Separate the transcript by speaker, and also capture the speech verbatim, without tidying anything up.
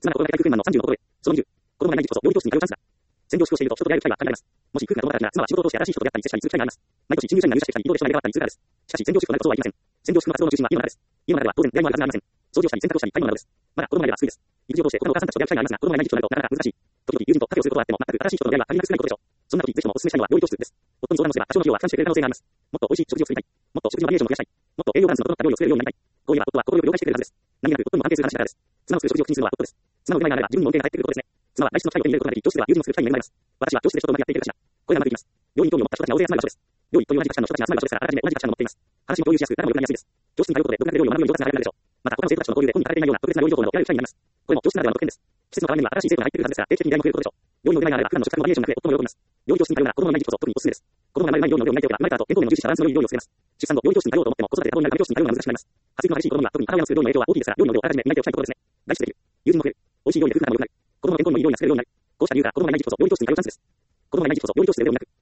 Speaker 1: 妻が子供がいない夫婦円満のさんじゅうのところへ。そのにじゅう、子供がいない時期こそ料理教室に通うチャンスだ。専業主婦をしていると人と出会える機会は限られます。もし夫婦が子供がたちが妻は仕事を通して新しい人と出会ったり、接したりする機会があります。毎年新入社員が入社してきたり、移動で人が入れ替わったりするからです。しかし専業主婦となることはありません。専業主婦の活動の中心は家の中です。家の中では当然出会いもあるはずがありません。掃除をしたり洗濯をしたり買い物などです。まだ子供がいれば救いです。育児を通して他のお母さんたちと出会う機会がありますが、子供がいない時期となるとなかなか難しい。時々友人とカフェをすることはあっても全く新しい人との出会いは限りなく少ないことでしょう。そんな時ぜひともお勧めしたいのは料理教室です。夫に相談をすれば多少の費用は負担してくれる可能性があります。もっと美味しい食事を作りたい。もっと食事のバリエーションを増やしたい。もっと栄養バランスの整った料理を作れるようになりたい。こう言えば夫は快く了解してくれるはずです。何気なく夫にも関係する話だからです。妻を作る食事を口にするのは夫です。妻の腕前があれば自分にも恩恵が返ってくることですね。妻は外出の機会を手に入れることができ、教室では友人を作る機会に恵まれます。私は教室で人とうまくやっていけるかしら。これがうまくいきます。料理に興味を持った人たちが大勢集まる場所です。料理という同じ価値観の人たちが集まる場所ですから、あらかじめ同じ価値観を持っています。話も共有しやすく、誰もよくなりやすいです。教室に通うことで独学で料理を学ぶように上達が上がるでしょう。また他の生徒たちとの交流で本に書かれていないような特別な料理情報などを得られる機会になります。これも教室ならではの特権です。施設の側面には新しい生徒が入ってくるはずですから、定期的に出会いも増えることでしょう。料理の腕前があれば普段の食卓のバリエーションが増え、夫も喜びます。料理教室に通うなら子供のいない時期こそ特におすすめです。子供が生まれる前に料理の量を磨いておけば、生まれた後、健康面を重視したバランスの良い料理を作れます。出産後、料理教室に通おうと思っても、子育てで多忙になるため教室に通うのは難しくなります。発育の激しい子供には特に母親の作る料理の影響は大きいですから、料理の量をあらかじめ磨いておきたいところですね。外出できる。友人も増える。美味しい料理で夫婦仲も良くなる。子供の健康にもいい料理が作れるようになる。こうした理由から子供がいない時期こそ料理教室に通うチャンスです。子供がいない時期こそ料理教室で腕を磨く。